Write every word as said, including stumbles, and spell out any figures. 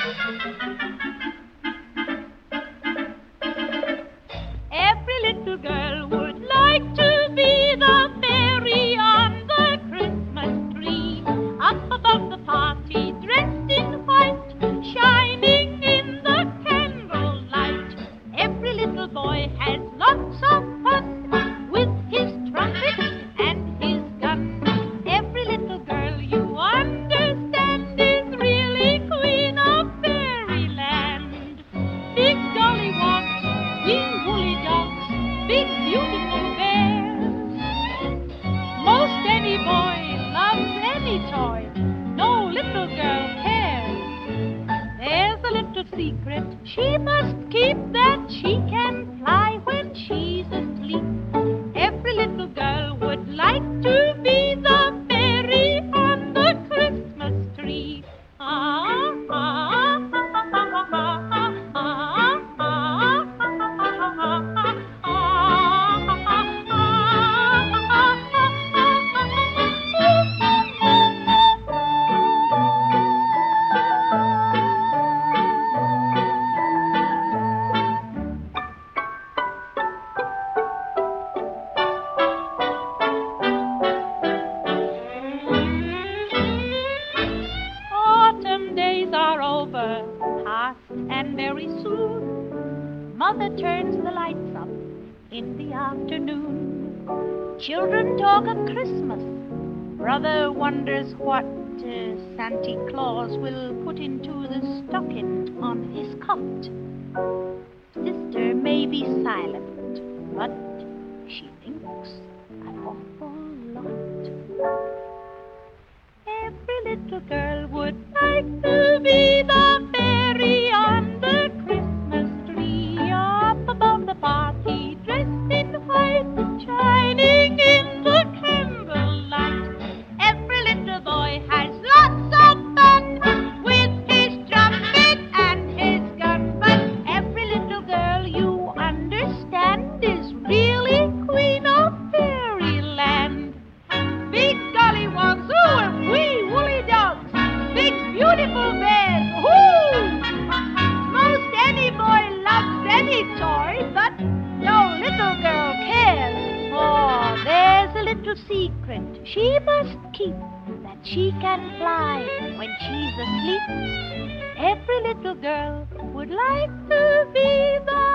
Every little girl would like to be the fairy on the Christmas tree, up above the party, dressed in white, shining in the candlelight. Every little boy has lots of fun with his trumpet and his gun. Every little girl, you understand, is really queen of fairyland. Big gollywogs, wee woolly dogs, big beautiful bears. Most any boy loves any toy, no little girl cares. There's a little secret she must keep, that she can fly when she's asleep. Every little girl would like to be the fairy on the Christmas tree. Ah, ah, ah, ah, ah, ah, Autumn days are over, past, and very soon Mother turns the lights up in the afternoon. Children talk of Christmas. Brother wonders what uh, Santa Claus will put into the stocking on his cot. Sister may be silent, but she thinks an awful lot. Every little girl would like to be the fairy on the Christmas tree, up above the party, dressed in white, shining in the candlelight. Every little boy has lots of fun with his trumpet and his gun, but every little girl, you understand, is really queen of fairyland. Big gollywogs, ooh, and wee woolly dogs, big beautiful bears, ooh! Most any boy loves any toy, but no little girl cares. For there's a little secret she must keep, that she can fly when she's asleep. Every little girl would like to be the